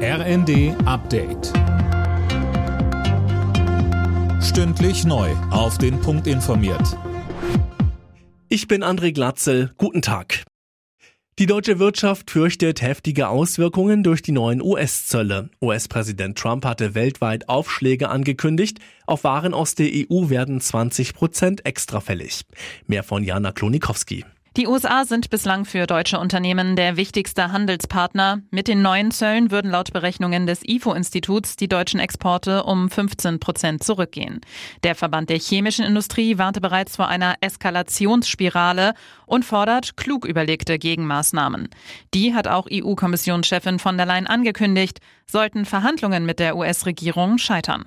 RND Update. Stündlich neu auf den Punkt informiert. Ich bin André Glatzel. Guten Tag. Die deutsche Wirtschaft fürchtet heftige Auswirkungen durch die neuen US-Zölle. US-Präsident Trump hatte weltweit Aufschläge angekündigt. Auf Waren aus der EU werden 20% extra fällig. Mehr von Jana Klonikowski. Die USA sind bislang für deutsche Unternehmen der wichtigste Handelspartner. Mit den neuen Zöllen würden laut Berechnungen des IFO-Instituts die deutschen Exporte um 15% zurückgehen. Der Verband der chemischen Industrie warnte bereits vor einer Eskalationsspirale und fordert klug überlegte Gegenmaßnahmen. Die hat auch EU-Kommissionschefin von der Leyen angekündigt, sollten Verhandlungen mit der US-Regierung scheitern.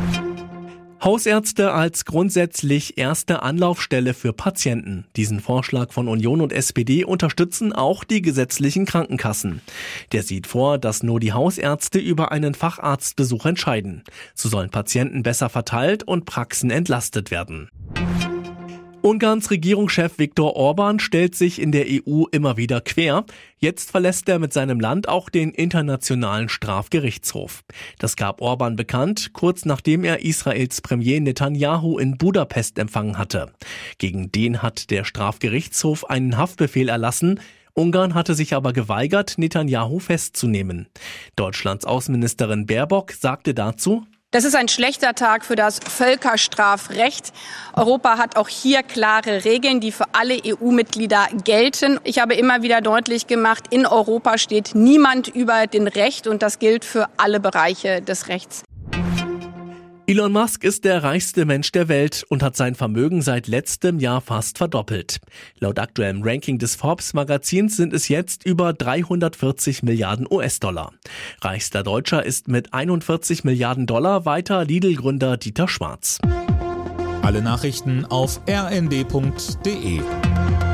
Hausärzte als grundsätzlich erste Anlaufstelle für Patienten. Diesen Vorschlag von Union und SPD unterstützen auch die gesetzlichen Krankenkassen. Der sieht vor, dass nur die Hausärzte über einen Facharztbesuch entscheiden. So sollen Patienten besser verteilt und Praxen entlastet werden. Ungarns Regierungschef Viktor Orbán stellt sich in der EU immer wieder quer. Jetzt verlässt er mit seinem Land auch den Internationalen Strafgerichtshof. Das gab Orbán bekannt, kurz nachdem er Israels Premier Netanyahu in Budapest empfangen hatte. Gegen den hat der Strafgerichtshof einen Haftbefehl erlassen. Ungarn hatte sich aber geweigert, Netanyahu festzunehmen. Deutschlands Außenministerin Baerbock sagte dazu: Das ist ein schlechter Tag für das Völkerstrafrecht. Europa hat auch hier klare Regeln, die für alle EU-Mitglieder gelten. Ich habe immer wieder deutlich gemacht, in Europa steht niemand über dem Recht und das gilt für alle Bereiche des Rechts. Elon Musk ist der reichste Mensch der Welt und hat sein Vermögen seit letztem Jahr fast verdoppelt. Laut aktuellem Ranking des Forbes-Magazins sind es jetzt über 340 Milliarden US-Dollar. Reichster Deutscher ist mit 41 Milliarden Dollar weiter Lidl-Gründer Dieter Schwarz. Alle Nachrichten auf rnd.de.